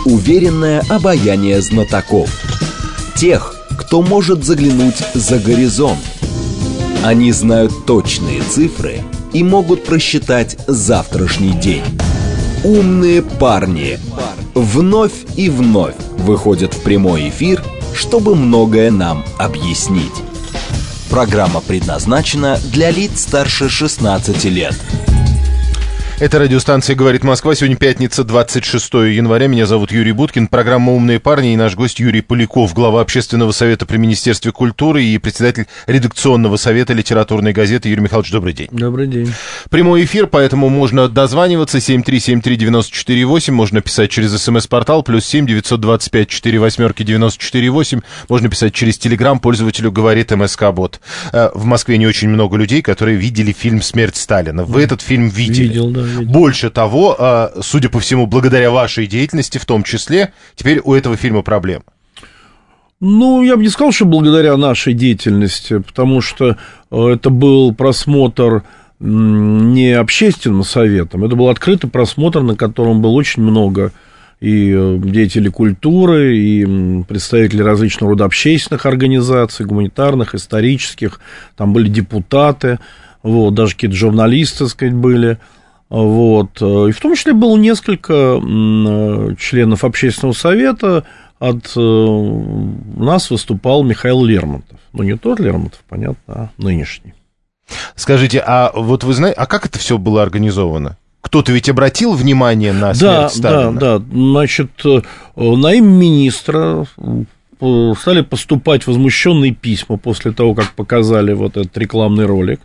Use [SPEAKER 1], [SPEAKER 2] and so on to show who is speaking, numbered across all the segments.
[SPEAKER 1] уверенное обаяние знатоков. Тех, кто может заглянуть за горизонт. Они знают точные цифры и могут просчитать завтрашний день. Умные парни вновь и вновь выходят в прямой эфир, чтобы многое нам объяснить. Программа предназначена для лиц старше 16 лет.
[SPEAKER 2] Это радиостанция «Говорит Москва». Сегодня пятница, 26 января. Меня зовут Юрий Буткин. Программа «Умные парни» и наш гость Юрий Поляков, глава общественного совета при Министерстве культуры и председатель редакционного совета литературной газеты. Юрий Михайлович, добрый день.
[SPEAKER 3] Добрый день.
[SPEAKER 2] Прямой эфир, поэтому можно дозваниваться. 7373948. Можно писать через СМС-портал. +7 925 48 948. Можно писать через Телеграм. Пользователю говорит МСК-бот. В Москве не очень много людей, которые видели фильм «Смерть Сталина». Вы этот фильм видели?
[SPEAKER 3] Видел, да.
[SPEAKER 2] Больше того, судя по всему, благодаря вашей деятельности, в том числе, теперь у этого фильма проблемы.
[SPEAKER 3] Ну, я бы не сказал, что благодаря нашей деятельности, потому что это был просмотр не общественным советом, это был открытый просмотр, на котором было очень много и деятелей культуры, и представители различного рода общественных организаций, гуманитарных, исторических, там были депутаты, вот, даже какие-то журналисты, так сказать, были. Вот. И в том числе было несколько членов общественного совета. От нас выступал Михаил Лермонтов. Ну, не тот Лермонтов, понятно, а нынешний.
[SPEAKER 2] Скажите, а вот вы знаете, а как это все было организовано? Кто-то ведь обратил внимание на смерть Сталина?
[SPEAKER 3] Да. Значит, на имя министра стали поступать возмущенные письма после того, как показали вот этот рекламный ролик.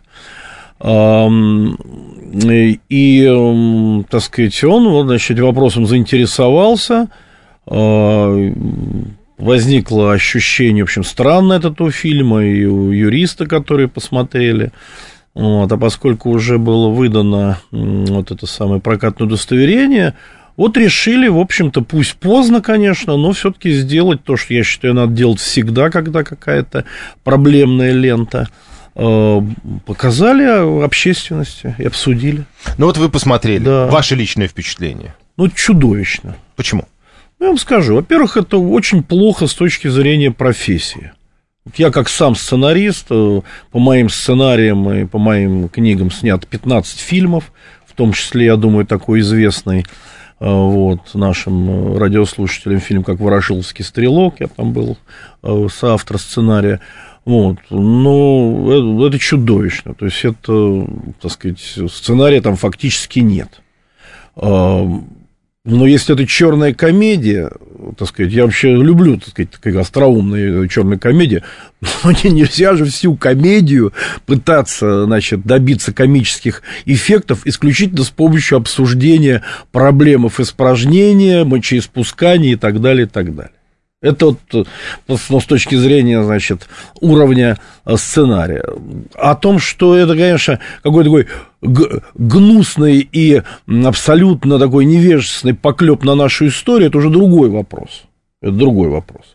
[SPEAKER 3] И, так сказать, он, вот, значит, вопросом заинтересовался, возникло ощущение, в общем, странное от этого фильма, и у юриста, которые посмотрели, вот, а поскольку уже было выдано вот это самое прокатное удостоверение, вот решили, в общем-то, пусть поздно, конечно, но все-таки сделать то, что я считаю, надо делать всегда, когда какая-то проблемная лента. Показали общественности и обсудили.
[SPEAKER 2] Ну вот вы посмотрели,
[SPEAKER 3] да.
[SPEAKER 2] Ваше личное впечатление?
[SPEAKER 3] Ну, чудовищно.
[SPEAKER 2] Почему?
[SPEAKER 3] Ну, я вам скажу, во-первых, это очень плохо с точки зрения профессии. Я как сам сценарист, по моим сценариям и по моим книгам снят 15 фильмов, в том числе, я думаю, такой известный вот, нашим радиослушателям фильм, как «Ворошиловский стрелок», я там был соавтор сценария. Вот, но это чудовищно, то есть это, так сказать, сценария там фактически нет. Но если это черная комедия, так сказать, я вообще люблю, так сказать, такая остроумная черная комедия, но нельзя же всю комедию пытаться, значит, добиться комических эффектов исключительно с помощью обсуждения проблем испражнения, мочеиспускания и так далее, и так далее. Это вот с точки зрения, значит, уровня сценария. О том, что это, конечно, какой-то такой гнусный и абсолютно такой невежественный поклеп на нашу историю, это уже другой вопрос. Это другой вопрос.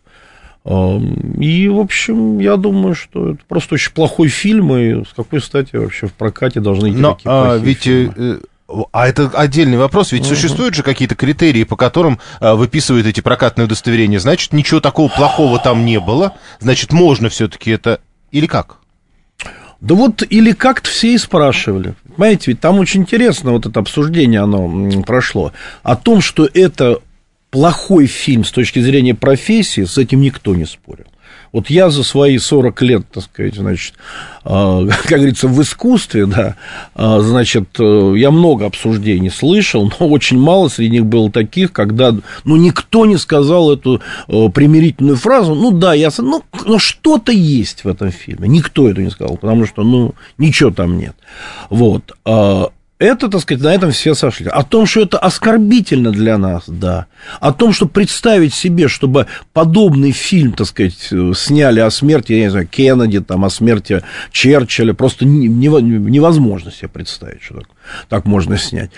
[SPEAKER 3] И, в общем, я думаю, что это просто очень плохой фильм, и с какой стати вообще в прокате должны идти такие плохие фильмы?
[SPEAKER 2] А это отдельный вопрос, ведь существуют же какие-то критерии, по которым выписывают эти прокатные удостоверения. Значит, ничего такого плохого там не было, значит, можно все-таки это... Или как?
[SPEAKER 3] Да вот или как-то все и спрашивали. Понимаете, ведь там очень интересно вот это обсуждение, оно прошло. О том, что это плохой фильм с точки зрения профессии, с этим никто не спорил. Вот я за свои 40 лет, так сказать, значит, как говорится, в искусстве, да, значит, я много обсуждений слышал, но очень мало среди них было таких, когда, ну, никто не сказал эту примирительную фразу, ну, да, но что-то есть в этом фильме, никто это не сказал, потому что, ну, ничего там нет, вот. Это, так сказать, на этом все сошли. О том, что это оскорбительно для нас, да. О том, что представить себе, чтобы подобный фильм, так сказать, сняли о смерти, я не знаю, Кеннеди, там, о смерти Черчилля, просто невозможно себе представить, что так можно снять.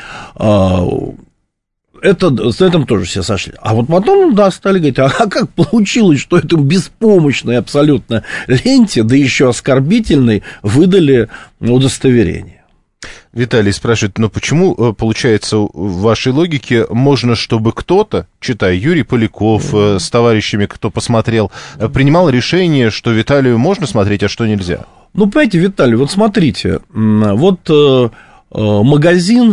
[SPEAKER 3] С этим тоже все сошли. А вот потом, да, стали говорить, а как получилось, что этому беспомощной абсолютно ленте, да еще оскорбительной, выдали удостоверение.
[SPEAKER 2] Виталий спрашивает, но почему, получается, в вашей логике можно, чтобы кто-то, читая Юрий Поляков, с товарищами, кто посмотрел, принимал решение, что Виталию можно смотреть, а что нельзя?
[SPEAKER 3] Ну, понимаете, Виталий, вот смотрите, вот магазин,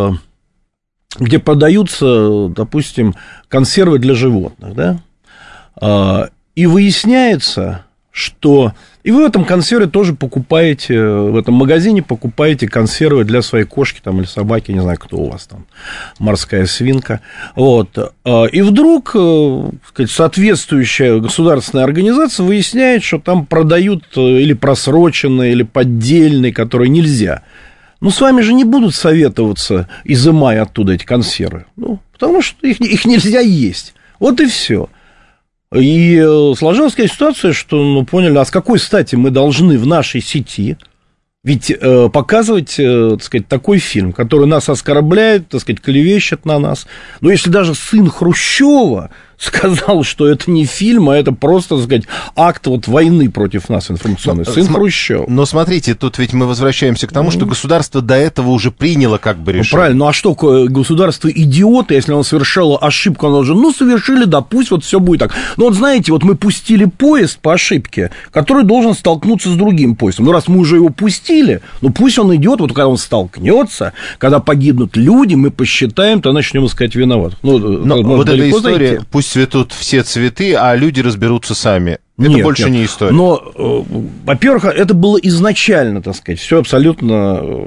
[SPEAKER 3] где продаются, допустим, консервы для животных, да, и выясняется, что... И вы в этом консерве тоже покупаете, в этом магазине покупаете консервы для своей кошки там, или собаки, не знаю, кто у вас там, морская свинка. Вот. И вдруг, сказать, соответствующая государственная организация выясняет, что там продают или просроченные, или поддельные, которые нельзя. Ну, с вами же не будут советоваться, изымая оттуда эти консервы. Ну, потому что их нельзя есть. Вот и все. И сложилась такая ситуация, что, ну, поняли, а с какой стати мы должны в нашей сети ведь показывать, так сказать, такой фильм, который нас оскорбляет, так сказать, клевещет на нас. Но если даже сын Хрущева сказал, что это не фильм, а это просто, так сказать, акт вот войны против нас информационной. Сын Хрущева.
[SPEAKER 2] Но смотрите, тут ведь мы возвращаемся к тому, что государство до этого уже приняло как бы решение.
[SPEAKER 3] Ну, правильно, ну а что, государство идиоты, если оно совершало ошибку, оно же, ну, совершили, да, пусть вот все будет так. Но вот знаете, вот мы пустили поезд по ошибке, который должен столкнуться с другим поездом. Ну, раз мы уже его пустили, ну, пусть он идет, вот когда он столкнется, когда погибнут люди, мы посчитаем, то начнем искать виноватых. Ну,
[SPEAKER 2] вот эта история, зайти. Пусть цветут все цветы, а люди разберутся сами. Это нет, больше не история.
[SPEAKER 3] Но, во-первых, это было изначально, так сказать, все абсолютно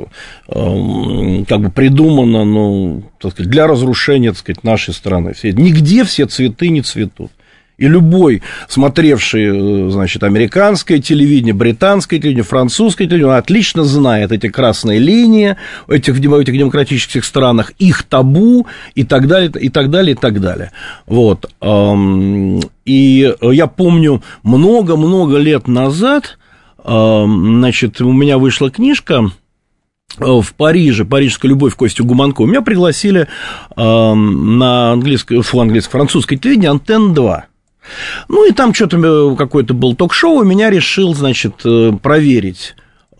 [SPEAKER 3] как бы придумано, ну, так сказать, для разрушения, так сказать, нашей страны. Нигде все цветы не цветут. И любой, смотревший, значит, американское телевидение, британское телевидение, французское телевидение, отлично знает эти красные линии в этих демократических странах, их табу и так далее, и так далее, и так далее. Вот. И я помню, много-много лет назад, значит, у меня вышла книжка в Париже, «Парижская любовь» Костю Гуманкова. Меня пригласили на французское телевидение «Антенн-2». Ну, и там что-то какое-то было ток-шоу, и меня решил, значит, проверить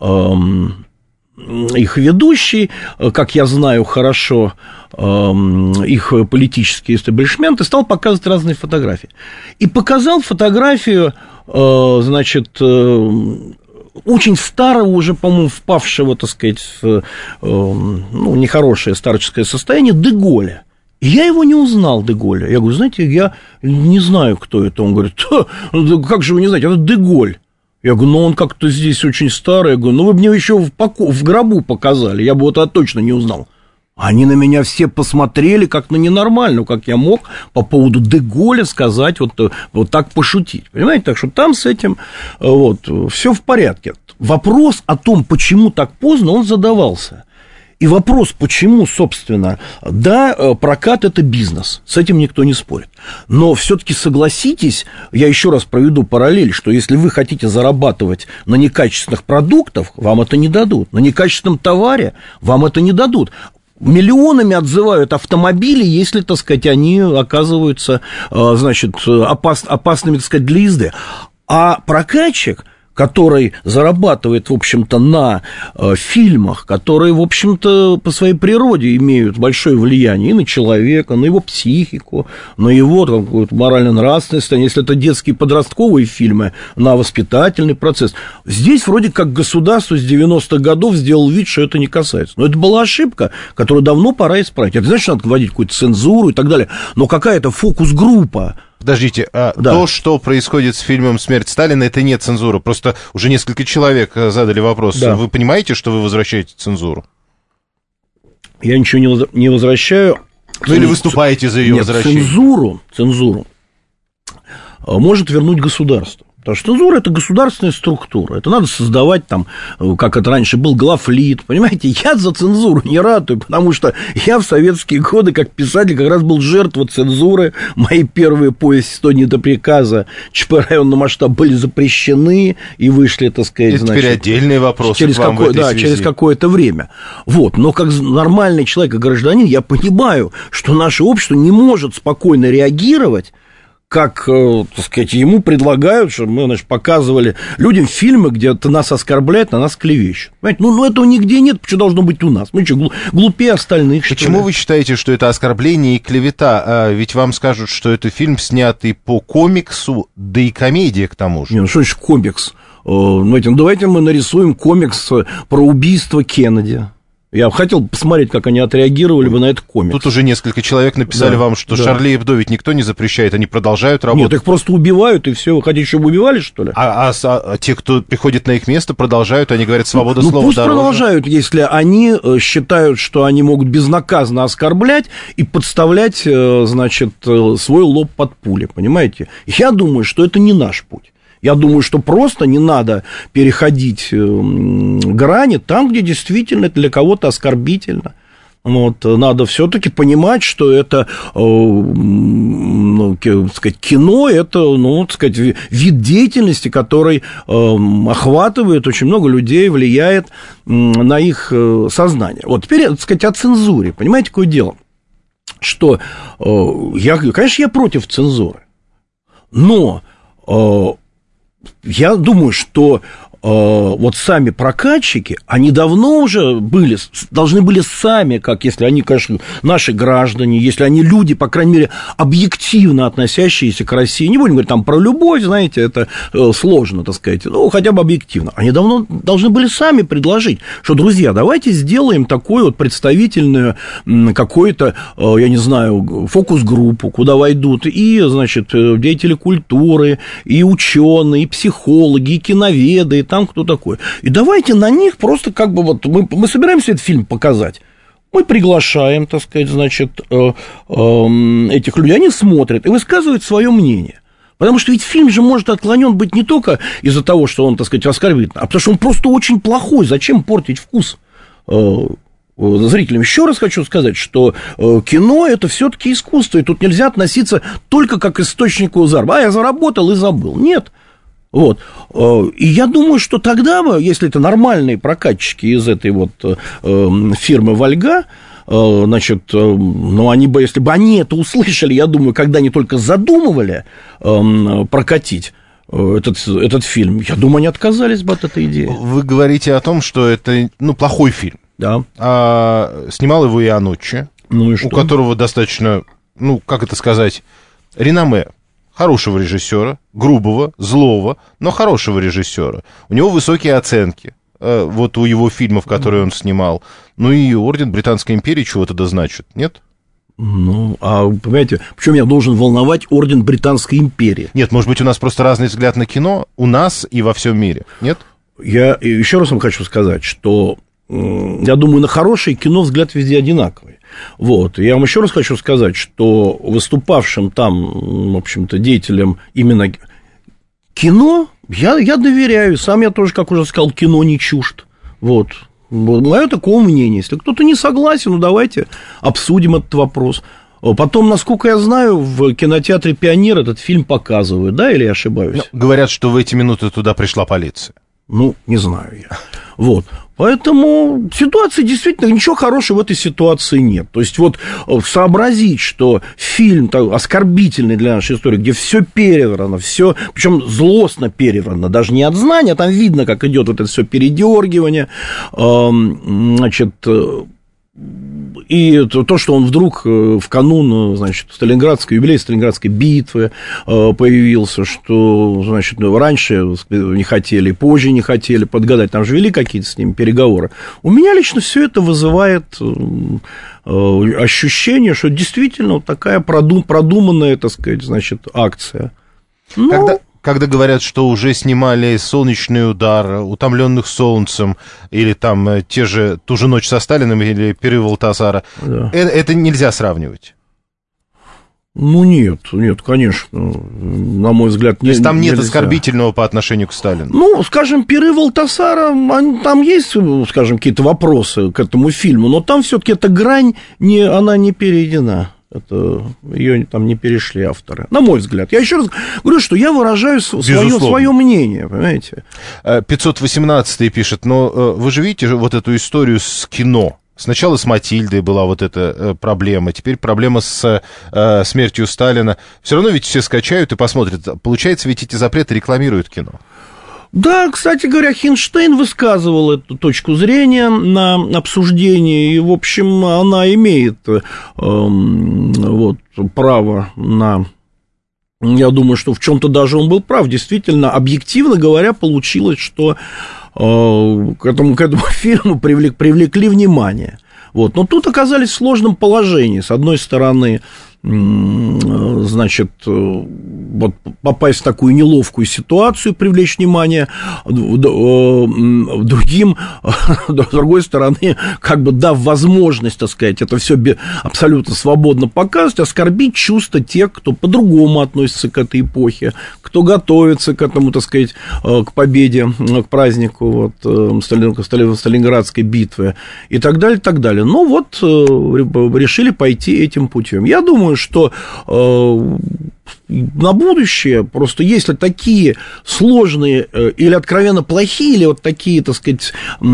[SPEAKER 3] их ведущий, как я знаю хорошо, их политический истеблишмент, и стал показывать разные фотографии. И показал фотографию, значит, очень старого, уже, по-моему, впавшего, так сказать, в нехорошее старческое состояние де Голля. И я его не узнал, де Голля. Я говорю, знаете, я не знаю, кто это. Он говорит, как же вы не знаете, это де Голль. Я говорю, ну, он как-то здесь очень старый. Я говорю, ну, вы бы мне еще в гробу показали, я бы вот это точно не узнал. Они на меня все посмотрели, как на ненормальную, как я мог по поводу де Голля сказать, вот так пошутить. Понимаете, так что там с этим вот, все в порядке. Вопрос о том, почему так поздно, он задавался. И вопрос, почему, собственно, да, прокат – это бизнес, с этим никто не спорит. Но все-таки согласитесь, я еще раз проведу параллель, что если вы хотите зарабатывать на некачественных продуктах, вам это не дадут, на некачественном товаре вам это не дадут. Миллионами отзывают автомобили, если, так сказать, они оказываются, значит, опасными, так сказать, для езды. А прокатчик, который зарабатывает, в общем-то, на фильмах, которые, в общем-то, по своей природе имеют большое влияние и на человека, на его психику, на его какое-то морально-нравственное состояние. Если это детские подростковые фильмы, на воспитательный процесс. Здесь вроде как государство с 90-х годов сделало вид, что это не касается. Но это была ошибка, которую давно пора исправить. Это значит, надо вводить какую-то цензуру и так далее. Но какая-то фокус-группа.
[SPEAKER 2] Подождите, да. То, что происходит с фильмом «Смерть Сталина», это не цензура. Просто уже несколько человек задали вопрос. Да. Вы понимаете, что вы возвращаете цензуру?
[SPEAKER 3] Я ничего не возвращаю.
[SPEAKER 2] Ну, или выступаете за ее возвращение?
[SPEAKER 3] Цензуру может вернуть государство. Потому что цензура – это государственная структура. Это надо создавать там, как это раньше был, главлит. Понимаете, я за цензуру не ратую, потому что я в советские годы, как писатель, как раз был жертвой цензуры. Мои первые повести «100 не до приказа», ЧП районного масштаба были запрещены и вышли, так сказать,
[SPEAKER 2] это
[SPEAKER 3] значит,
[SPEAKER 2] теперь отдельный вопрос
[SPEAKER 3] через какое-то время. Вот. Но как нормальный человек и гражданин я понимаю, что наше общество не может спокойно реагировать, как, так сказать, ему предлагают, чтобы мы, значит, показывали людям фильмы, где ты нас оскорбляют, на нас клевещут. Понимаете? Ну, этого нигде нет, почему должно быть у нас? Мы что, глупее остальных, что ли?
[SPEAKER 2] Почему вы считаете, что это оскорбление и клевета? Ведь вам скажут, что это фильм, снятый по комиксу, да и комедия к тому же.
[SPEAKER 3] Не, ну что значит комикс? Давайте мы нарисуем комикс про убийство Кеннеди. Я хотел посмотреть, как они отреагировали бы на этот комикс.
[SPEAKER 2] Тут уже несколько человек написали вам, что Шарли Эбдо ведь никто не запрещает, они продолжают работать.
[SPEAKER 3] Нет, их просто убивают, и все. Вы хотите, чтобы убивали, что ли?
[SPEAKER 2] А те, кто приходит на их место, продолжают, они говорят, свобода слова
[SPEAKER 3] пусть
[SPEAKER 2] дороже.
[SPEAKER 3] Продолжают, если они считают, что они могут безнаказанно оскорблять и подставлять, значит, свой лоб под пули, понимаете? Я думаю, что это не наш путь. Я думаю, что просто не надо переходить грани там, где действительно это для кого-то оскорбительно. Вот, надо все-таки понимать, что это, сказать, кино, это, сказать, вид деятельности, который охватывает очень много людей, влияет на их сознание. Вот теперь, так сказать, о цензуре. Понимаете, какое дело? Что конечно, я против цензуры, но я думаю, что вот сами прокатчики, они давно уже должны были сами, как если они, конечно, наши граждане, если они люди, по крайней мере, объективно относящиеся к России, не будем говорить там про любовь, знаете, это сложно, так сказать, ну, хотя бы объективно, они давно должны были сами предложить, что, друзья, давайте сделаем такую вот представительную какую-то, я не знаю, фокус-группу, куда войдут и, значит, деятели культуры, и ученые, и психологи, и киноведы, и там кто такой. И давайте на них просто как бы вот мы собираемся этот фильм показать. Мы приглашаем, так сказать, значит, этих людей, они смотрят и высказывают свое мнение. Потому что ведь фильм же может отклонен быть не только из-за того, что он, так сказать, оскорбительный, а потому что он просто очень плохой. Зачем портить вкус зрителям? Еще раз хочу сказать, что кино – это все-таки искусство, и тут нельзя относиться только как к источнику заработка. Я заработал и забыл. Нет. Вот. И я думаю, что тогда бы, если это нормальные прокатчики из этой вот фирмы «Вольга», значит, ну, они бы, если бы они это услышали, я думаю, когда они только задумывали прокатить этот фильм, я думаю, они отказались бы от этой идеи.
[SPEAKER 2] Вы говорите о том, что это, ну, плохой фильм.
[SPEAKER 3] Да.
[SPEAKER 2] Снимал его Ианнуччи,
[SPEAKER 3] ну, и что?
[SPEAKER 2] У которого достаточно, ну, как это сказать, реноме. Хорошего режиссера, грубого, злого, но хорошего режиссера. У него высокие оценки, вот у его фильмов, которые он снимал. Ну и орден Британской империи чего-то да значит, нет?
[SPEAKER 3] Ну, а понимаете, почему меня должен волновать орден Британской империи?
[SPEAKER 2] Нет, может быть, у нас просто разный взгляд на кино, у нас и во всем мире, нет?
[SPEAKER 3] Я еще раз вам хочу сказать, что я думаю, на хорошее кино взгляд везде одинаковый. Вот. Я вам еще раз хочу сказать, что выступавшим там, в общем-то, деятелям именно кино, я доверяю. Сам я тоже, как уже сказал, кино не чужд. Вот. Мое такое мнение. Если кто-то не согласен, ну, давайте обсудим этот вопрос. Потом, насколько я знаю, в кинотеатре «Пионер» этот фильм показывают, да, или я ошибаюсь?
[SPEAKER 2] Ну, говорят, что в эти минуты туда пришла полиция.
[SPEAKER 3] Ну, не знаю я. Вот. Поэтому ситуация действительно, ничего хорошего в этой ситуации нет. То есть, вот сообразить, что фильм оскорбительный для нашей истории, где все переврано, все, причем злостно переврано, даже не от знания, там видно, как идет вот это все передергивание, значит. И то, что он вдруг в канун, значит, юбилея Сталинградской битвы появился, что, значит, раньше не хотели, позже не хотели подгадать, там же вели какие-то с ним переговоры. У меня лично все это вызывает ощущение, что действительно вот такая продуманная, так сказать, значит, акция. Ну,
[SPEAKER 2] Когда говорят, что уже снимали «Солнечный удар», «Утомленных солнцем», или там ту же «Ночь со Сталиным», или «Пиры Валтасара», да. Это нельзя сравнивать?
[SPEAKER 3] Ну, нет, конечно, на мой взгляд,
[SPEAKER 2] То есть там нет оскорбительного по отношению к Сталину?
[SPEAKER 3] Ну, скажем, «Пиры Валтасара», там есть, скажем, какие-то вопросы к этому фильму, но там все-таки эта грань, она не перейдена. Это ее там не перешли авторы, на мой взгляд. Я еще раз говорю, что я выражаю свое мнение, понимаете?
[SPEAKER 2] 518 пишет, но вы же видите вот эту историю с кино. Сначала с Матильдой была вот эта проблема, теперь проблема с смертью Сталина. Все равно ведь все скачают и посмотрят. Получается, ведь эти запреты рекламируют кино.
[SPEAKER 3] Да, кстати говоря, Хинштейн высказывал эту точку зрения на обсуждение, и, в общем, она имеет вот, право на... Я думаю, что в чем-то даже он был прав. Действительно, объективно говоря, получилось, что к этому фильму привлекли внимание. Вот. Но тут оказались в сложном положении. С одной стороны, значит, вот попасть в такую неловкую ситуацию, привлечь внимание, другим, с другой стороны, как бы дав возможность, так сказать, это все абсолютно свободно показывать, оскорбить чувства тех, кто по-другому относится к этой эпохе, кто готовится к этому, так сказать, к победе, к празднику вот, Сталинградской битвы и так далее, и так далее. Ну вот, решили пойти этим путем. Я думаю, что на будущее, просто если такие сложные или откровенно плохие, или вот такие, так сказать,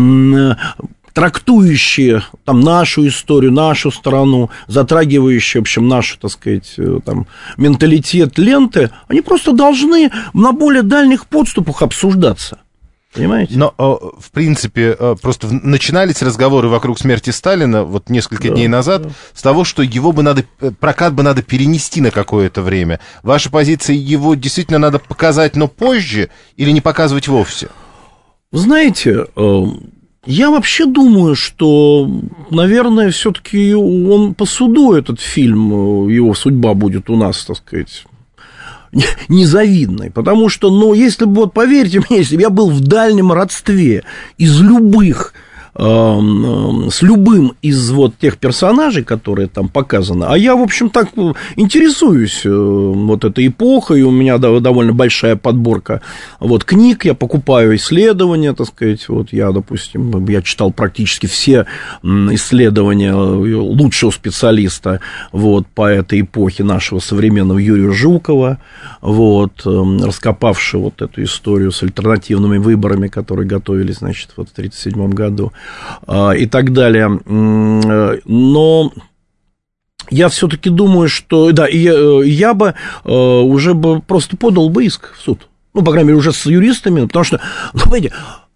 [SPEAKER 3] трактующие там нашу историю, нашу страну, затрагивающие, в общем, нашу, так сказать, там, менталитет ленты, они просто должны на более дальних подступах обсуждаться. Понимаете?
[SPEAKER 2] Но, в принципе, просто начинались разговоры вокруг смерти Сталина вот несколько дней назад с того, что его бы надо, прокат бы надо перенести на какое-то время. Ваша позиция, его действительно надо показать, но позже, или не показывать вовсе?
[SPEAKER 3] Знаете, я вообще думаю, что, наверное, все-таки он по суду, этот фильм, его судьба будет у нас, так сказать, незавидной, потому что, ну, если бы, вот поверьте мне, если бы я был в дальнем родстве из любых, с любым из вот тех персонажей, которые там показаны, а я, в общем, так интересуюсь вот этой эпохой, у меня довольно большая подборка вот книг, я покупаю исследования, так сказать, вот я, допустим, я читал практически все исследования лучшего специалиста вот по этой эпохе нашего современного Юрия Жукова, вот, раскопавшего вот эту историю с альтернативными выборами, которые готовились, значит, вот в 1937 году. И так далее. Но я все-таки думаю, что да, я бы уже бы просто подал бы иск в суд. Ну, по крайней мере, уже с юристами, потому что, ну, понимаете,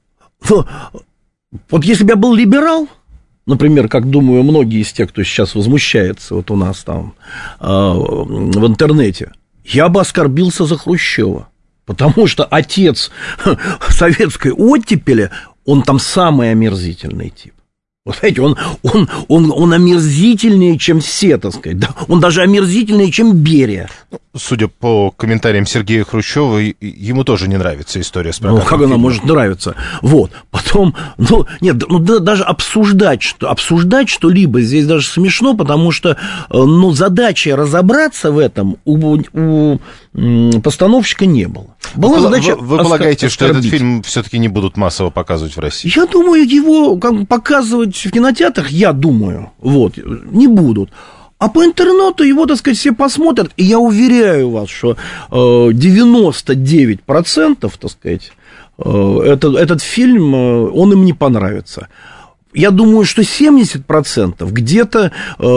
[SPEAKER 3] вот если бы я был либерал, например, как, думаю, многие из тех, кто сейчас возмущается вот у нас там в интернете, я бы оскорбился за Хрущева, потому что отец советской оттепели, он там самый омерзительный тип. Вы знаете, он омерзительнее, чем все, так сказать. Да? Он даже омерзительнее, чем Берия.
[SPEAKER 2] Судя по комментариям Сергея Хрущева, ему тоже не нравится история с прокатом.
[SPEAKER 3] Ну, как она может нравиться? Вот. Потом, ну, нет, ну, даже обсуждать что-либо здесь даже смешно, потому что, ну, задачи разобраться в этом у постановщика не было. Была задача
[SPEAKER 2] вы полагаете, что этот фильм все-таки не будут массово показывать в России?
[SPEAKER 3] Я думаю, его показывать в кинотеатрах, я думаю, вот, не будут. А по интернету его, так сказать, все посмотрят, и я уверяю вас, что 99%, так сказать, этот фильм, он им не понравится. Я думаю, что 70% где-то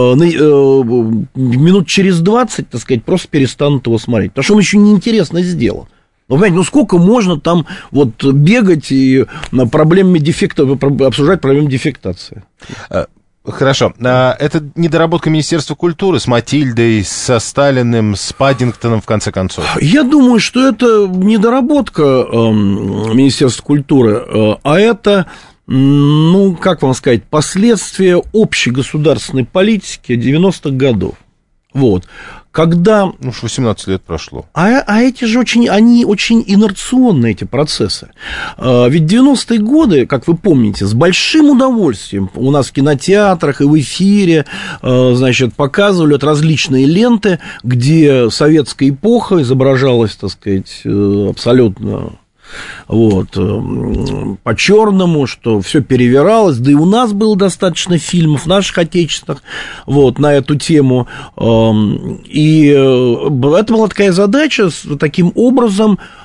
[SPEAKER 3] минут через 20, так сказать, просто перестанут его смотреть, потому что он еще неинтересно сделан. Ну, понимаете, ну сколько можно там вот бегать и обсуждать проблемы дефектации?
[SPEAKER 2] Хорошо. Это недоработка Министерства культуры с Матильдой, со Сталиным, с Паддингтоном, в конце концов? Я
[SPEAKER 3] думаю, что это недоработка Министерства культуры, а это, ну, как вам сказать, последствия общей государственной политики 90-х годов. Вот. Когда...
[SPEAKER 2] Ну, уж 18 лет прошло.
[SPEAKER 3] А эти же они очень инерционные, эти процессы. Ведь 90-е годы, как вы помните, с большим удовольствием у нас в кинотеатрах и в эфире, значит, показывали различные ленты, где советская эпоха изображалась, так сказать, абсолютно... Вот, по-черному, что все перевиралось, да и у нас было достаточно фильмов наших отечественных вот, на эту тему, и это была такая задача таким образом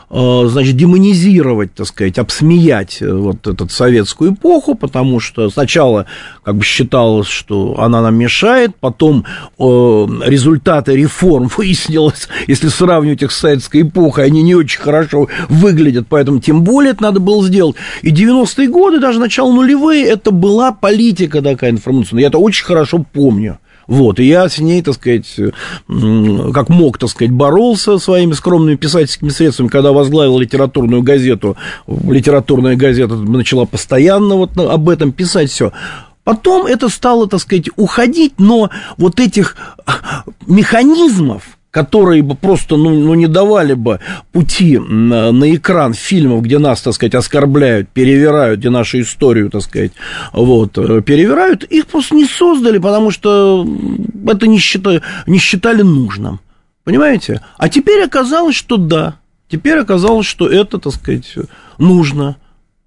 [SPEAKER 3] значит, демонизировать, так сказать, обсмеять вот эту советскую эпоху, потому что сначала как бы считалось, что она нам мешает, потом результаты реформ выяснилось, если сравнивать их с советской эпохой, они не очень хорошо выглядят, поэтому тем более это надо было сделать. И 90-е годы, даже начало нулевые, это была политика такая информационная, я это очень хорошо помню. Вот, и я с ней, так сказать, как мог, так сказать, боролся своими скромными писательскими средствами, когда возглавил литературную газету. Литературная газета начала постоянно вот об этом писать, все. Потом это стало, так сказать, уходить, но вот этих механизмов, которые бы просто, не давали бы пути на экран фильмов, где нас, так сказать, оскорбляют, перевирают, где нашу историю, так сказать, вот, перевирают, их просто не создали, потому что это не считали нужным, понимаете? А теперь оказалось, что да, теперь оказалось, что это, так сказать, нужно.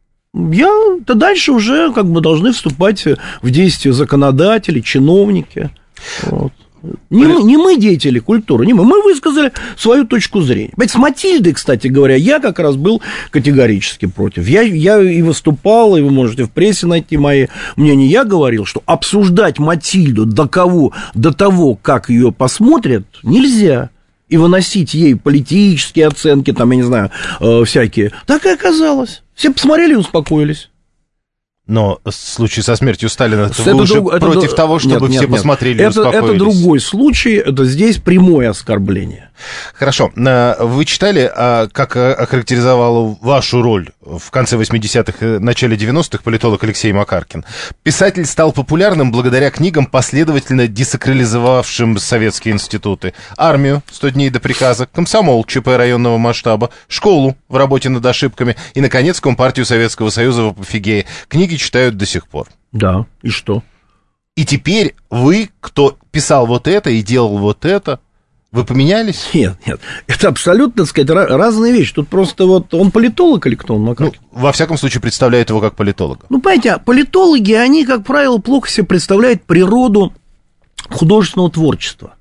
[SPEAKER 3] То дальше уже как бы должны вступать в действие законодатели, чиновники, вот. Не мы, деятели культуры, не мы. Мы высказали свою точку зрения. С Матильдой, кстати говоря, я как раз был категорически против. Я и выступал, и вы можете в прессе найти мои мнения. Я говорил, что обсуждать Матильду до того, как ее посмотрят, нельзя. И выносить ей политические оценки, там, я не знаю, всякие. Так и оказалось. Все посмотрели и успокоились.
[SPEAKER 2] Но в случае со смертью Сталина вы уже против того, чтобы все посмотрели и успокоились. Это другой случай, это здесь прямое оскорбление. Хорошо. Вы читали, как охарактеризовал вашу роль в конце 80-х, начале 90-х политолог Алексей Макаркин? Писатель стал популярным благодаря книгам, последовательно десакрализовавшим советские институты. Армию, 100 дней до приказа, комсомол, ЧП районного масштаба, школу в работе над ошибками и, наконец, Компартию Советского Союза в апофигее. Книги читают до сих пор. Да, и что? И теперь вы, кто писал вот это и делал вот это, вы поменялись? Нет, это абсолютно, так сказать, разные вещи. Тут просто вот он политолог или кто он, Макаркин? Во всяком случае, представляет его как политолога. Понимаете, политологи, они, как правило, плохо себе представляют природу художественного творчества.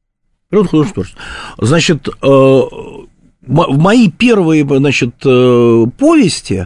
[SPEAKER 2] Значит, в мои первые, значит, повести,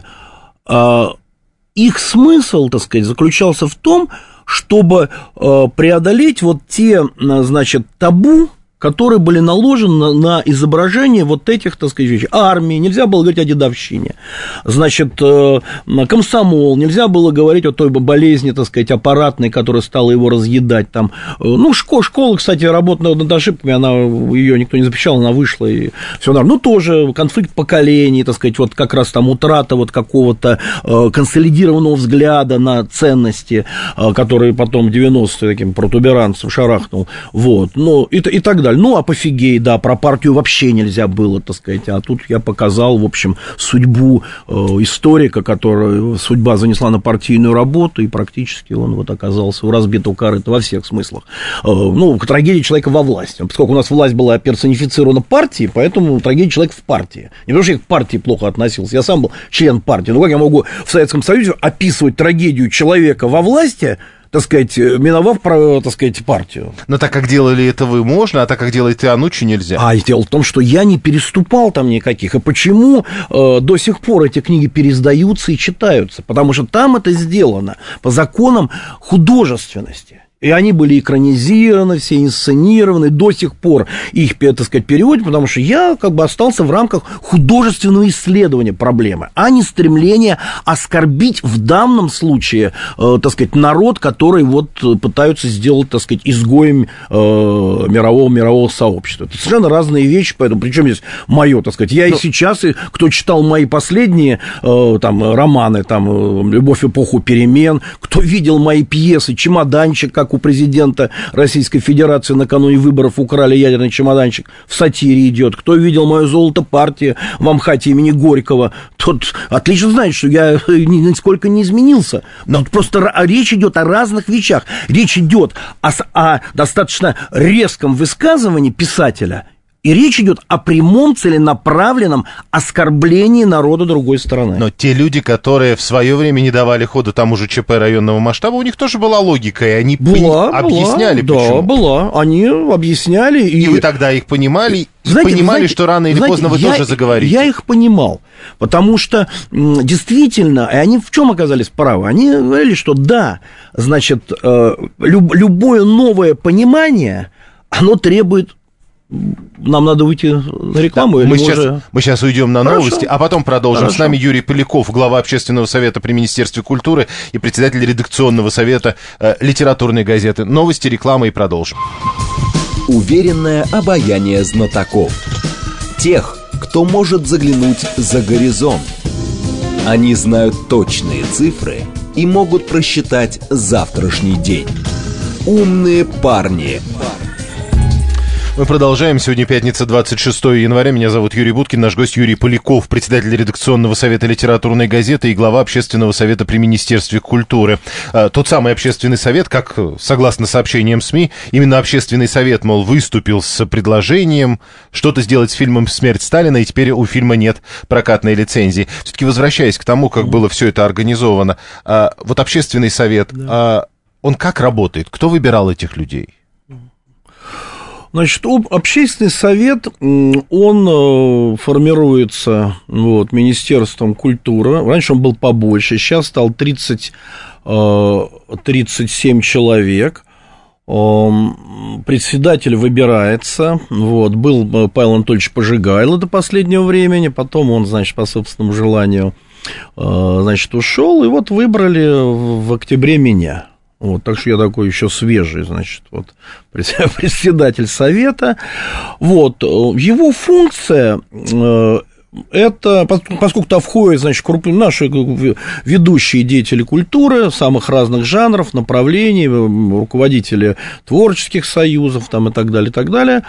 [SPEAKER 2] их смысл, так сказать, заключался в том, чтобы преодолеть вот те, значит, табу, которые были наложены на изображение вот этих, так сказать, вещей. Армии, нельзя было говорить о дедовщине. Значит, комсомол, нельзя было говорить о той болезни, так сказать, аппаратной, которая стала его разъедать. Там. Школа, кстати, работала над ошибками, ее никто не запрещал, она вышла, и все нормально. Тоже конфликт поколений, так сказать, вот как раз там утрата вот какого-то консолидированного взгляда на ценности, который потом в 90-е таким протуберанцем шарахнул, вот, и так далее. Апофигей, да, про партию вообще нельзя было, так сказать, а тут я показал, в общем, судьбу историка, которую судьба занесла на партийную работу, и практически он вот оказался у разбитого корыта во всех смыслах. Трагедия человека во власти, поскольку у нас власть была персонифицирована партией, поэтому трагедия человека в партии. Не потому что я к партии плохо относился, я сам был член партии, как я могу в Советском Союзе описывать трагедию человека во власти, так сказать, миновав, так сказать, партию. Но так как делали это вы, можно, а так как делает Иануччи, нельзя. Дело в том, что я не переступал там никаких. И почему до сих пор эти книги переиздаются и читаются? Потому что там это сделано по законам художественности. И они были экранизированы, все инсценированы, до сих пор их, так сказать, переводят, потому что я как бы остался в рамках художественного исследования проблемы, а не стремления оскорбить в данном случае, так сказать, народ, который вот пытаются сделать, так сказать, изгоем мирового сообщества. Это совершенно разные вещи, поэтому, причем здесь мое, так сказать, я и сейчас, и кто читал мои последние там романы, там «Любовь в эпоху перемен», кто видел мои пьесы «Чемоданчик», как у президента Российской Федерации накануне выборов украли ядерный чемоданчик, в сатире идет. Кто видел мое «Золото партии» в Амхате имени Горького, тот отлично знает, что я нисколько не изменился. Но просто речь идет о разных вещах. Речь идет о достаточно резком высказывании писателя, и речь идет о прямом целенаправленном оскорблении народа другой стороны. Но те люди, которые в свое время не давали ходу тому же ЧП районного масштаба, у них тоже была логика, и они объясняли, почему. Да, была. Они объясняли. И вы тогда их понимали, понимали, что рано или поздно вы тоже заговорите.
[SPEAKER 3] Я их понимал, потому что действительно, и они в чем оказались правы? Они говорили, что да, значит, любое новое понимание, оно требует... Нам надо выйти на рекламу?
[SPEAKER 2] Да, мы сейчас уйдем на новости, а потом продолжим.
[SPEAKER 3] Хорошо.
[SPEAKER 2] С нами Юрий Поляков, глава общественного совета при Министерстве культуры и председатель редакционного совета литературной газеты. Новости, реклама и продолжим.
[SPEAKER 1] Уверенное обаяние знатоков. Тех, кто может заглянуть за горизонт. Они знают точные цифры и могут просчитать завтрашний день. Умные парни.
[SPEAKER 2] Мы продолжаем. Сегодня пятница, 26 января. Меня зовут Юрий Буткин. Наш гость Юрий Поляков, председатель редакционного совета литературной газеты и глава общественного совета при Министерстве культуры. Тот самый общественный совет, как, согласно сообщениям СМИ, именно общественный совет, мол, выступил с предложением что-то сделать с фильмом «Смерть Сталина», и теперь у фильма нет прокатной лицензии. Все-таки возвращаясь к тому, как было все это организовано, вот общественный совет, он как работает? Кто выбирал этих людей?
[SPEAKER 3] Значит, общественный совет, он формируется Министерством культуры. Раньше он был побольше, сейчас стал 37 человек. Председатель выбирается. Был Павел Анатольевич Пожигайло до последнего времени, потом он, значит, по собственному желанию, значит, ушел, и вот выбрали в октябре меня. Так что я такой еще свежий, значит, председатель совета. Его функция это, поскольку там входят, значит, наши ведущие деятели культуры самых разных жанров, направлений, руководители творческих союзов там, и так далее, и так далее.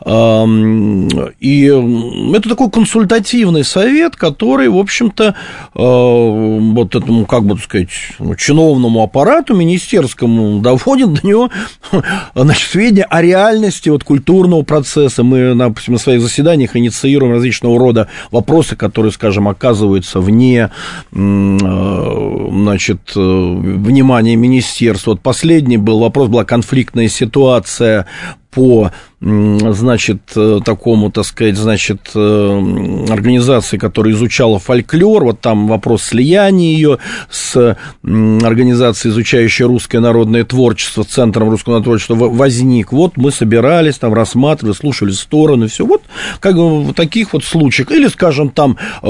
[SPEAKER 3] И это такой консультативный совет, который, в общем-то, этому, как бы сказать, чиновному аппарату министерскому доводит до него, значит, сведения о реальности культурного процесса. Мы, допустим, на своих заседаниях инициируем различного рода вопросы, которые, скажем, оказываются вне, значит, внимания министерства. Последний вопрос, была конфликтная ситуация по, значит, такому, так сказать, значит, организации, которая изучала фольклор, там вопрос слияния ее с организацией, изучающей русское народное творчество, Центром русского народного творчества возник. Мы собирались, там рассматривали, слушали стороны, все. Как бы в таких случаях. Или, скажем, там к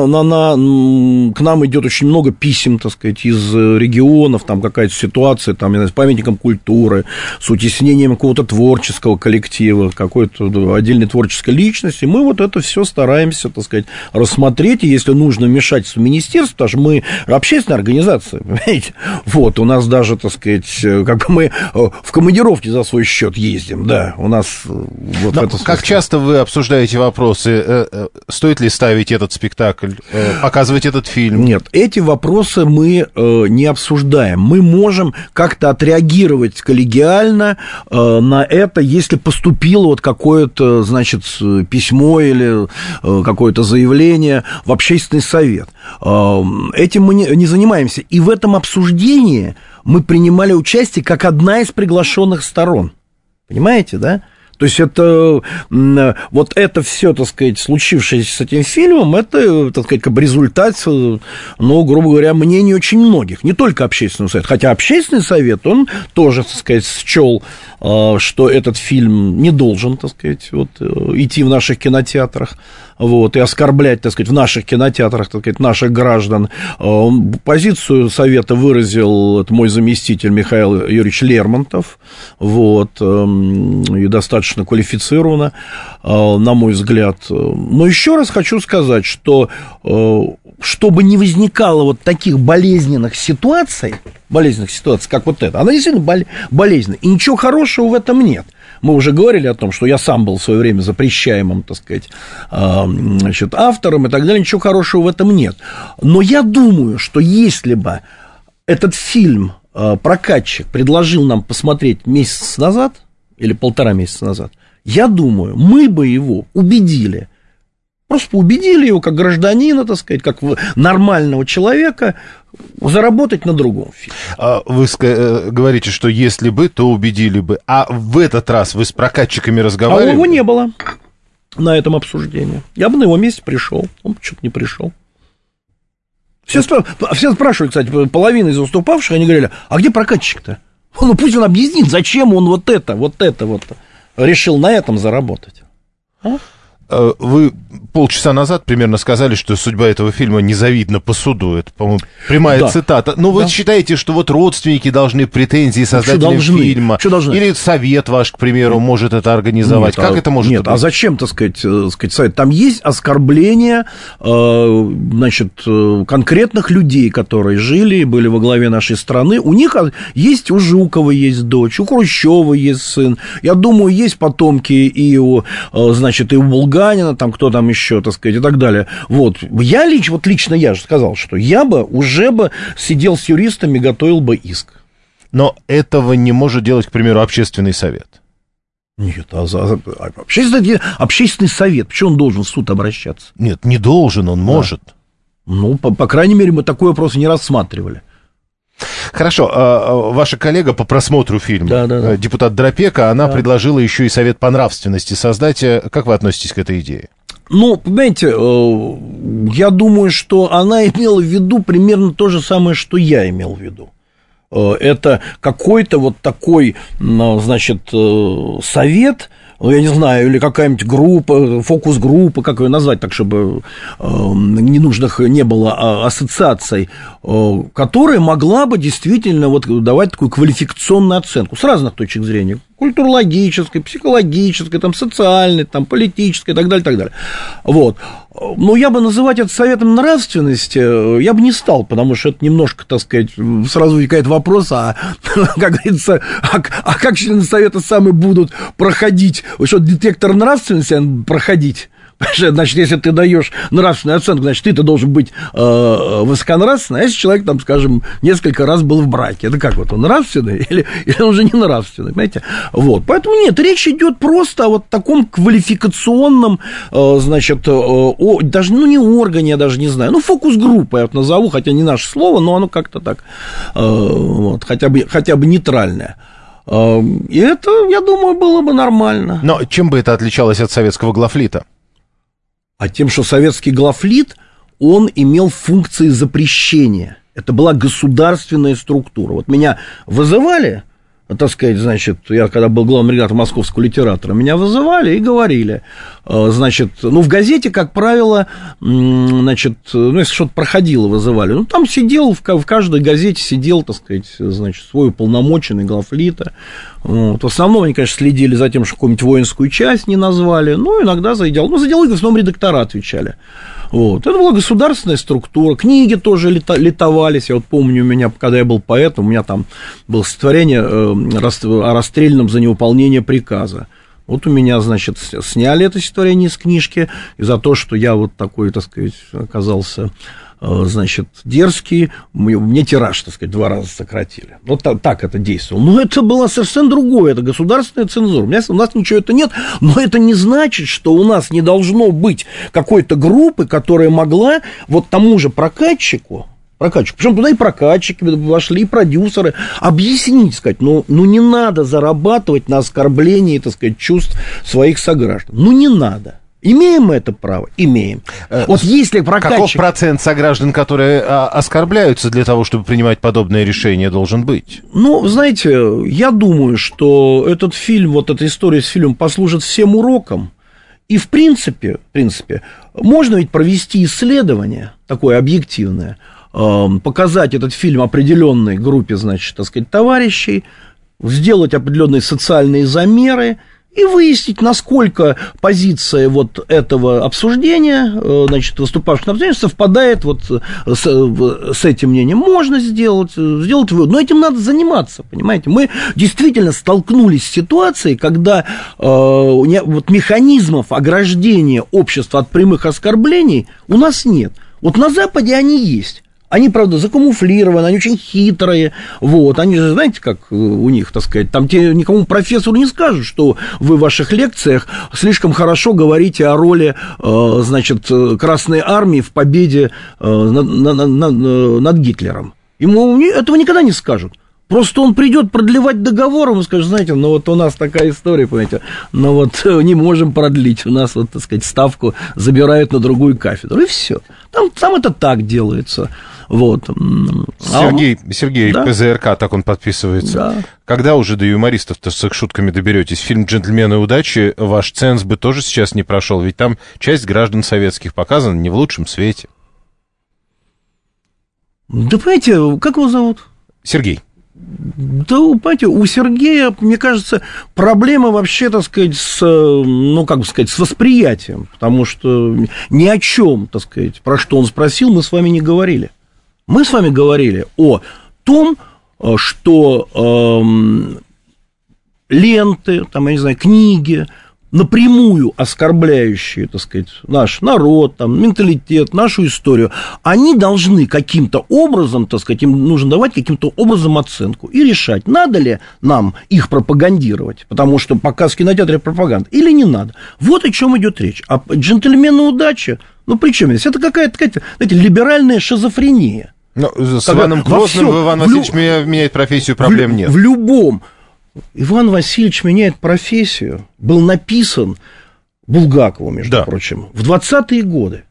[SPEAKER 3] нам идет очень много писем, так сказать, из регионов, там какая-то ситуация, там, с памятником культуры, с утеснением какого-то творчества, коллектива, какой-то отдельной творческой личности, мы это все стараемся, так сказать, рассмотреть, и если нужно вмешательство в министерство, потому что мы общественная организация, понимаете, у нас даже, так сказать, как бы мы в командировке за свой счет ездим, да, у нас
[SPEAKER 2] как часто вы обсуждаете вопросы, стоит ли ставить этот спектакль, показывать этот фильм?
[SPEAKER 3] Нет, эти вопросы мы не обсуждаем, мы можем как-то отреагировать коллегиально на это, если поступило какое-то, значит, письмо или какое-то заявление в общественный совет. Этим мы не занимаемся. И в этом обсуждении мы принимали участие как одна из приглашенных сторон. Понимаете, да? То есть это все, так сказать, случившееся с этим фильмом, это, так сказать, как бы результат, грубо говоря, мнений очень многих, не только общественного совета, хотя общественный совет, он тоже, так сказать, счел, что этот фильм не должен, так сказать, идти в наших кинотеатрах, и оскорблять, так сказать, в наших кинотеатрах, так сказать, наших граждан. Позицию совета выразил мой заместитель Михаил Юрьевич Лермонтов, и достаточно квалифицированно, на мой взгляд. Но еще раз хочу сказать, что чтобы не возникало таких болезненных ситуаций, как это, она действительно болезненная, и ничего хорошего в этом нет. Мы уже говорили о том, что я сам был в свое время запрещаемым, так сказать, значит, автором и так далее, ничего хорошего в этом нет. Но я думаю, что если бы этот фильм прокатчик предложил нам посмотреть месяц назад или 1,5 месяца назад, я думаю, мы бы его убедили. Просто убедили его как гражданина, так сказать, как нормального человека заработать на другом фильме.
[SPEAKER 2] Вы говорите, что если бы, то убедили бы. А в этот раз вы с прокатчиками разговаривали?
[SPEAKER 3] А его не было. на этом обсуждении. Я бы на его месте пришел, он что-то не пришел. Все спрашивали, кстати, половина из выступавших, они говорили, а где прокатчик-то? Ну, пусть он объяснит, зачем он вот это решил на этом заработать. А?
[SPEAKER 2] Вы полчаса назад примерно сказали, что судьба этого фильма незавидна по суду. Это, по-моему, прямая цитата. Но вы считаете, что вот родственники должны претензии создателям фильма? Или совет ваш, к примеру, может это организовать? Как это может быть?
[SPEAKER 3] Нет, а зачем, так сказать, совет? Там есть оскорбления, значит, конкретных людей, которые жили и были во главе нашей страны. У них есть, у Жукова есть дочь, у Хрущева есть сын. Я думаю, есть потомки и у, значит, и у Булганина, там кто там еще, так сказать, и так далее. Вот. Лично я же сказал, что я бы уже сидел с юристами, готовил бы иск.
[SPEAKER 2] Но этого не может делать, к примеру, общественный совет.
[SPEAKER 3] Нет, общественный совет, почему он должен в суд обращаться?
[SPEAKER 2] Нет, не должен, он может.
[SPEAKER 3] Ну, по крайней мере, мы такой вопрос не рассматривали.
[SPEAKER 2] Хорошо, ваша коллега по просмотру фильма, депутат Дропека, она предложила еще и совет по нравственности создать. Как вы относитесь к этой идее?
[SPEAKER 3] Ну, понимаете, я думаю, что она имела в виду примерно то же самое, что я имел в виду. Это какой-то вот такой, значит, совет, я не знаю, или какая-нибудь группа, фокус-группа, как ее назвать, так, чтобы ненужных не было ассоциаций, которая могла бы действительно вот давать такую квалификационную оценку с разных точек зрения. Культурологической, психологической, там, социальной, там, политической и так далее, так далее. Вот. Но я бы называть это советом нравственности я бы не стал, потому что это немножко, так сказать, сразу возникает вопрос, как говорится, как члены совета сами будут проходить, что детектор нравственности проходить? Значит, если ты даешь нравственную оценку, значит, ты-то должен быть высоконравственный, а если человек, там, скажем, несколько раз был в браке, это как вот, он нравственный или он уже не нравственный, понимаете? Вот, поэтому нет, речь идет просто о вот таком квалификационном, значит, даже, ну, не органе, я даже не знаю, ну, фокус-группа я вот назову, хотя не наше слово, но оно как-то так, вот, хотя бы нейтральное. И это, я думаю, было бы нормально.
[SPEAKER 2] Но чем бы это отличалось от советского главлита?
[SPEAKER 3] А тем, что советский главлит, он имел функции запрещения. Это была государственная структура. Вот меня вызывали, так сказать, значит, я когда был главным редактором Московского литератора, меня вызывали и говорили, значит, ну, в газете, как правило, значит, ну, если что-то проходило, вызывали, ну, там сидел, в каждой газете сидел, так сказать, значит, свой уполномоченный главлита. Вот. В основном они, конечно, следили за тем, что какую-нибудь воинскую часть не назвали, ну, иногда за идеал, ну, за идеологию в основном редактора отвечали. Вот. Это была государственная структура, книги тоже литовались, я вот помню, у меня, когда я был поэтом, у меня там было стихотворение о расстрельном за невыполнение приказа. Вот у меня, значит, сняли это стихотворение из книжки, и за то, что я вот такой, так сказать, оказался, значит, дерзкий, мне тираж, так сказать, 2 раза сократили. Вот так это действовало. Но это было совершенно другое, это государственная цензура. У нас ничего этого нет, но это не значит, что у нас не должно быть какой-то группы, которая могла вот тому же прокатчику, причем туда и прокатчики вошли, и продюсеры, объяснить, сказать, ну не надо зарабатывать на оскорблении, так сказать, чувств своих сограждан. Ну, не надо. Имеем мы это право? Имеем. Вот если прокатчик...
[SPEAKER 2] Каков процент сограждан, которые оскорбляются для того, чтобы принимать подобные решения, должен быть?
[SPEAKER 3] Ну, знаете, я думаю, что этот фильм, вот эта история с фильмом послужит всем уроком. И, в принципе, можно ведь провести исследование, такое объективное, показать этот фильм определенной группе, значит, так сказать, товарищей, сделать определенные социальные замеры и выяснить, насколько позиция вот этого обсуждения, значит, выступавших на обсуждении, совпадает вот с этим мнением. Можно сделать вывод, но этим надо заниматься, понимаете. Мы действительно столкнулись с ситуацией, когда вот механизмов ограждения общества от прямых оскорблений у нас нет. Вот на Западе они есть. Они, правда, закамуфлированы, они очень хитрые, вот, они же, знаете, как у них, так сказать, там никому профессору не скажут, что вы в ваших лекциях слишком хорошо говорите о роли, значит, Красной Армии в победе над Гитлером. Ему этого никогда не скажут. Просто он придет продлевать договор, и скажет, знаете, ну вот у нас такая история, понимаете, но вот не можем продлить, у нас, вот, так сказать, ставку забирают на другую кафедру, и все. Там это так делается. Вот.
[SPEAKER 2] Сергей,
[SPEAKER 3] да?
[SPEAKER 2] ПЗРК, так он подписывается.
[SPEAKER 3] Да.
[SPEAKER 2] Когда уже до юмористов-то с их шутками доберетесь? Фильм «Джентльмены удачи» ваш ценз бы тоже сейчас не прошел, ведь там часть граждан советских показана не в лучшем свете.
[SPEAKER 3] Да, понимаете, как его зовут?
[SPEAKER 2] Сергей.
[SPEAKER 3] Да, понимаете, у Сергея, мне кажется, проблема вообще, так сказать, с восприятием, потому что ни о чем, так сказать, про что он спросил, мы с вами не говорили. Мы с вами говорили о том, что ленты, там, я не знаю, книги, напрямую оскорбляющие, так сказать, наш народ, там, менталитет, нашу историю, они должны каким-то образом, так сказать, им нужно давать каким-то образом оценку и решать, надо ли нам их пропагандировать, потому что показ в кинотеатре пропаганда, или не надо. Вот о чем идет речь. А «Джентльмены удачи», ну, при чем здесь? Это какая-то, знаете, либеральная шизофрения.
[SPEAKER 2] Ну, с Иваном Грозным Иван Васильевич меняет профессию, проблем нет.
[SPEAKER 3] В любом. Иван Васильевич меняет профессию был написан Булгакову, между прочим, в 20-е годы.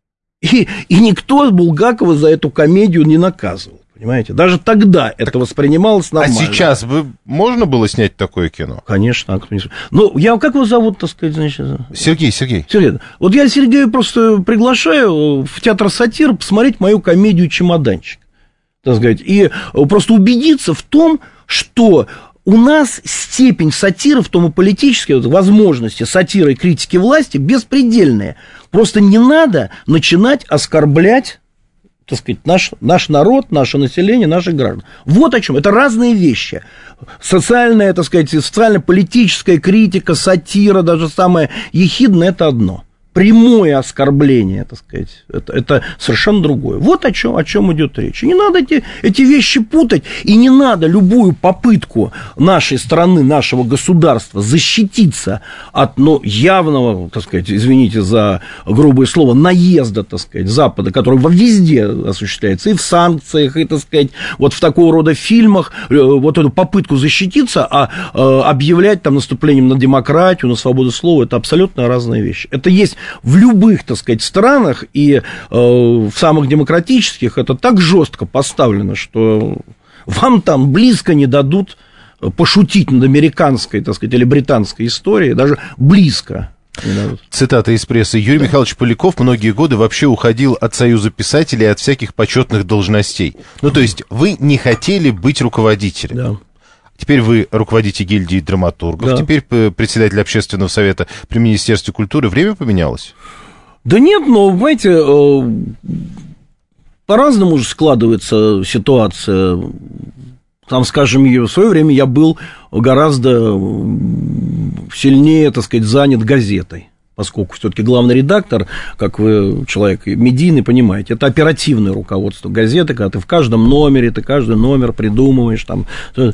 [SPEAKER 3] И никто Булгакова за эту комедию не наказывал, понимаете? Даже тогда это воспринималось нормально.
[SPEAKER 2] А сейчас бы можно было снять такое кино?
[SPEAKER 3] Конечно. Ну, как его зовут, так сказать, значит?
[SPEAKER 2] Сергей.
[SPEAKER 3] Вот я Сергея просто приглашаю в театр «Сатира» посмотреть мою комедию «Чемоданчик», так сказать, и просто убедиться в том, что у нас степень сатиры, в том и политические возможности сатиры и критики власти беспредельные. Просто не надо начинать оскорблять, так сказать, наш народ, наше население, наших граждан. Вот о чем. Это разные вещи. Социальная, так сказать, социально-политическая критика, сатира, даже самое ехидное – это одно. Прямое оскорбление, так сказать, это совершенно другое. Вот о чем идет речь. И не надо эти вещи путать, и не надо любую попытку нашей страны, нашего государства защититься от явного, так сказать, извините за грубое слово, наезда, так сказать, Запада, который везде осуществляется, и в санкциях, и, так сказать, вот в такого рода фильмах, вот эту попытку защититься, объявлять там наступлением на демократию, на свободу слова, это абсолютно разные вещи. Это есть в любых, так сказать, странах, и в самых демократических это так жестко поставлено, что вам там близко не дадут пошутить над американской, так сказать, или британской историей, даже близко не дадут.
[SPEAKER 2] Цитата из прессы. Юрий Михайлович Поляков многие годы вообще уходил от Союза писателей, от всяких почетных должностей. Ну, то есть вы не хотели быть руководителем.
[SPEAKER 3] Да.
[SPEAKER 2] Теперь вы руководите гильдией драматургов,
[SPEAKER 3] да.
[SPEAKER 2] Теперь председатель общественного совета при Министерстве культуры. Время поменялось?
[SPEAKER 3] Да нет, но, понимаете, по-разному же складывается ситуация. Там, скажем, в свое время я был гораздо сильнее, так сказать, занят газетой. Поскольку все-таки главный редактор, как вы человек медийный, понимаете, это оперативное руководство газеты, когда ты в каждом номере, ты каждый номер придумываешь. Там.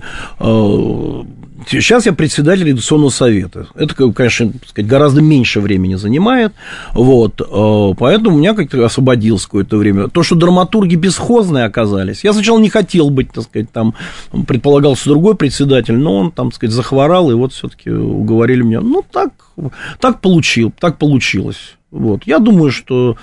[SPEAKER 3] Сейчас я председатель редакционного совета. Это, конечно, так сказать, гораздо меньше времени занимает. Вот. Поэтому у меня как-то освободилось какое-то время. То, что драматурги бесхозные оказались. Я сначала не хотел быть, так сказать, там предполагался другой председатель, но он, там, так сказать, захворал, и вот все-таки уговорили меня. Ну, так получилось. Вот. Я думаю, что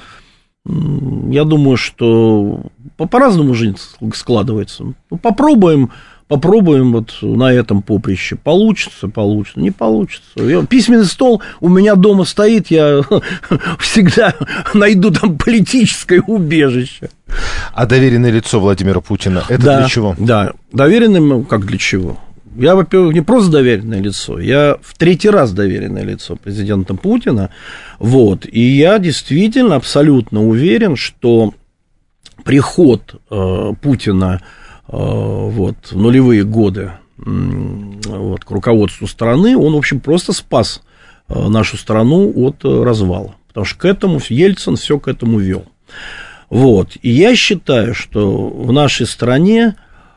[SPEAKER 3] по-разному жизнь складывается. Попробуем вот на этом поприще. Получится, не получится. Письменный стол у меня дома стоит, я всегда найду там политическое убежище.
[SPEAKER 2] А доверенное лицо Владимира Путина, это для чего? Да,
[SPEAKER 3] доверенным, как для чего? Я, во-первых, не просто доверенное лицо, я в третий раз доверенное лицо президента Путина. Вот. И я действительно абсолютно уверен, что приход Путина в нулевые годы к руководству страны, он, в общем, просто спас нашу страну от развала. Потому что Ельцин все к этому вел. Вот. И я считаю, что в нашей стране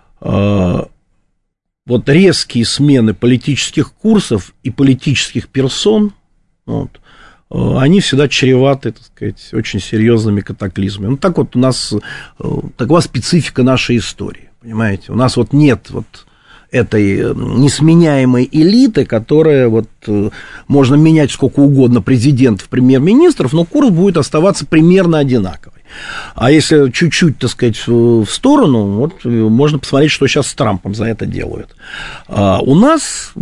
[SPEAKER 3] вот резкие смены политических курсов и политических персон, они всегда чреваты, так сказать, очень серьезными катаклизмами. Ну, так вот у нас такова специфика нашей истории. понимаете? У нас вот нет вот этой несменяемой элиты, которая вот можно менять сколько угодно президентов, премьер-министров, но курс будет оставаться примерно одинаковый. А если чуть-чуть, так сказать, в сторону, вот можно посмотреть, что сейчас с Трампом за это делают. У нас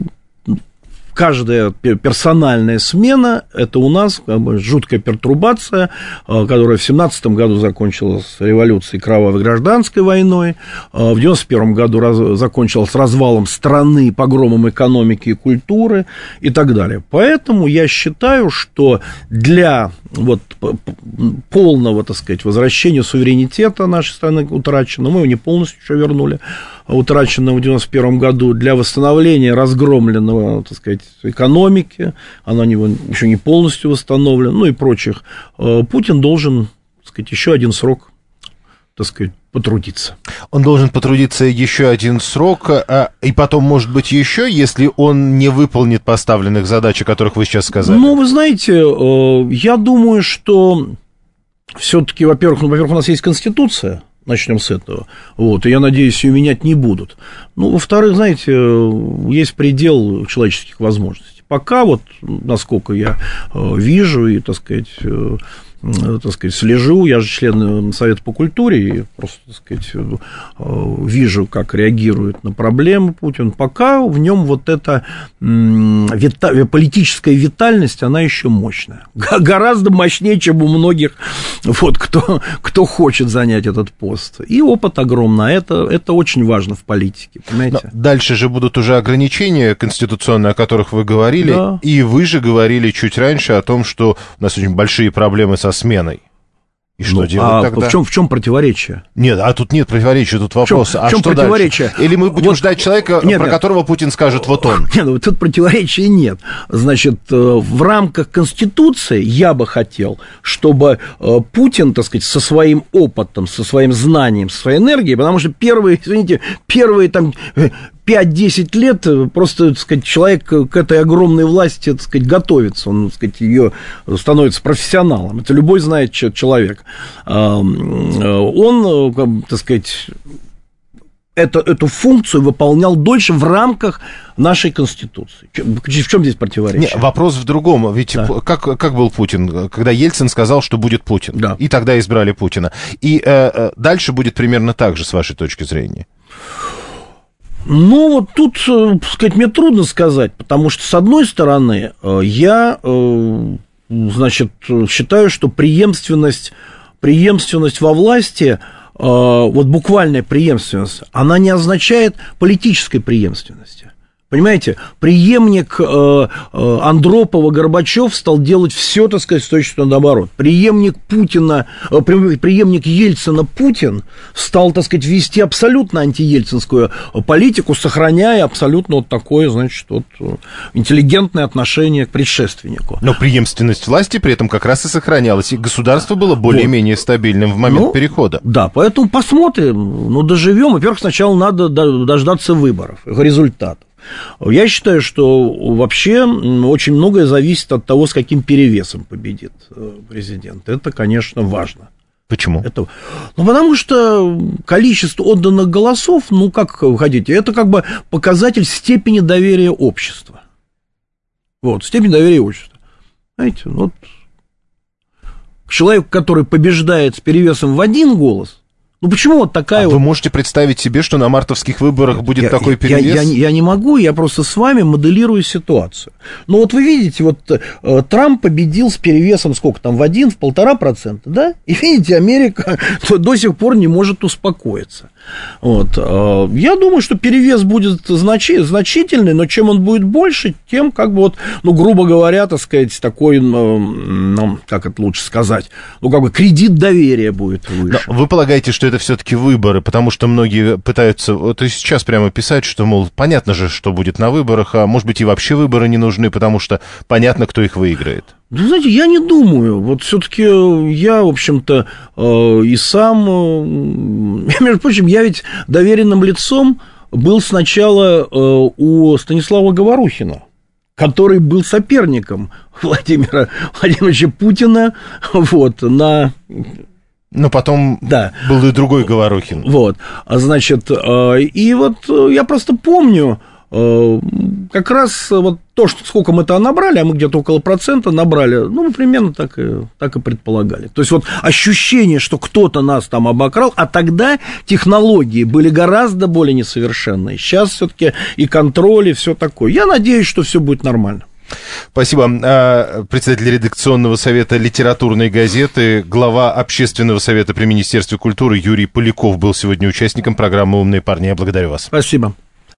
[SPEAKER 3] каждая персональная смена – это у нас как бы жуткая пертурбация, которая в 1917 году закончилась революцией, кровавой гражданской войной, в 1991 году закончилась развалом страны, погромом экономики и культуры и так далее. Поэтому я считаю, что для вот полного, так сказать, возвращения суверенитета нашей страны утраченного, мы его не полностью еще вернули, утраченного в 1991 году, для восстановления разгромленного, так сказать, экономики, она еще не полностью восстановлена, ну и прочих, Путин должен, так сказать, еще один срок, так сказать, потрудиться.
[SPEAKER 2] Он должен потрудиться еще один срок, и потом, может быть, еще, если он не выполнит поставленных задач, о которых вы сейчас сказали?
[SPEAKER 3] Ну, вы знаете, я думаю, что все-таки, во-первых, у нас есть Конституция, начнем с этого, вот, и я надеюсь, ее менять не будут. Ну, во-вторых, знаете, есть предел человеческих возможностей. Пока вот, насколько я вижу и, так сказать, слежу, я же член Совета по культуре, и просто, так сказать, вижу, как реагирует на проблемы Путин. Пока в нем вот эта политическая витальность, она еще мощная. Гораздо мощнее, чем у многих, вот, кто хочет занять этот пост. И опыт огромный. Это очень важно в политике, понимаете?
[SPEAKER 2] Но дальше же будут уже ограничения конституционные, о которых вы говорили, да. И вы же говорили чуть раньше о том, что у нас очень большие проблемы со сменой. И что делать тогда?
[SPEAKER 3] В чем противоречие?
[SPEAKER 2] Нет, тут нет противоречия, тут вопрос.
[SPEAKER 3] В чем
[SPEAKER 2] что
[SPEAKER 3] противоречие?
[SPEAKER 2] Дальше? Или мы будем ждать человека, про которого Путин скажет, вот он?
[SPEAKER 3] Нет, тут противоречия нет. Значит, в рамках Конституции я бы хотел, чтобы Путин, так сказать, со своим опытом, со своим знанием, со своей энергией, потому что первые там 5-10 лет просто, так сказать, человек к этой огромной власти, так сказать, готовится, он, так сказать, ее становится профессионалом. Это любой знает человек. Он, так сказать, эту функцию выполнял дольше в рамках нашей Конституции. В чем здесь противоречие?
[SPEAKER 2] Нет, вопрос в другом. Ведь да. как был Путин, когда Ельцин сказал, что будет Путин, да. И тогда избрали Путина. И дальше будет примерно так же, с вашей точки зрения.
[SPEAKER 3] Ну, вот тут, так сказать, мне трудно сказать, потому что, с одной стороны, я, значит, считаю, что преемственность во власти, вот буквальная преемственность, она не означает политической преемственности. Понимаете, преемник Андропова Горбачев стал делать все, так сказать, с точностью наоборот. Преемник Ельцина Путин стал, так сказать, вести абсолютно антиельцинскую политику, сохраняя абсолютно вот такое, значит, вот интеллигентное отношение к предшественнику.
[SPEAKER 2] Но преемственность власти при этом как раз и сохранялась, и государство было более-менее стабильным в момент перехода.
[SPEAKER 3] Да, поэтому посмотрим, доживем. Во-первых, сначала надо дождаться выборов, результатов. Я считаю, что вообще очень многое зависит от того, с каким перевесом победит президент. Это, конечно, важно.
[SPEAKER 2] Почему?
[SPEAKER 3] Потому что количество отданных голосов, как хотите, это как бы показатель степени доверия общества. Вот, степень доверия общества. Знаете, вот человек, который побеждает с перевесом в 1 голос, почему вот такая
[SPEAKER 2] Вы можете представить себе, что на мартовских выборах будет такой перевес?
[SPEAKER 3] Я не могу, я просто с вами моделирую ситуацию. Но вот вы видите, вот Трамп победил с перевесом сколько там, в 1-1,5%, да? И видите, Америка до сих пор не может успокоиться. Вот. Я думаю, что перевес будет значительный, но чем он будет больше, тем, как бы вот, грубо говоря, так сказать, такой, как это лучше сказать, как бы кредит доверия будет выше.
[SPEAKER 2] Но вы полагаете, что это все-таки выборы, потому что многие пытаются, вот и сейчас прямо писать, что, мол, понятно же, что будет на выборах, а может быть и вообще выборы не нужны, потому что понятно, кто их выиграет.
[SPEAKER 3] Знаете, я не думаю. Вот все-таки я, в общем-то, и сам... Между прочим, я ведь доверенным лицом был сначала у Станислава Говорухина, который был соперником Владимира Владимировича Путина вот, на
[SPEAKER 2] Но потом был и другой Говорухин.
[SPEAKER 3] Вот, значит, и вот я просто помню, как раз вот то, что сколько мы-то набрали, а мы где-то около процента набрали, ну, мы примерно так и предполагали. То есть вот ощущение, что кто-то нас там обокрал, а тогда технологии были гораздо более несовершенные. Сейчас все-таки и контроль, и все такое. Я надеюсь, что все будет нормально.
[SPEAKER 2] Спасибо. Председатель редакционного совета литературной газеты, глава общественного совета при Министерстве культуры Юрий Поляков был сегодня участником программы «Умные парни». Я благодарю вас.
[SPEAKER 3] Спасибо.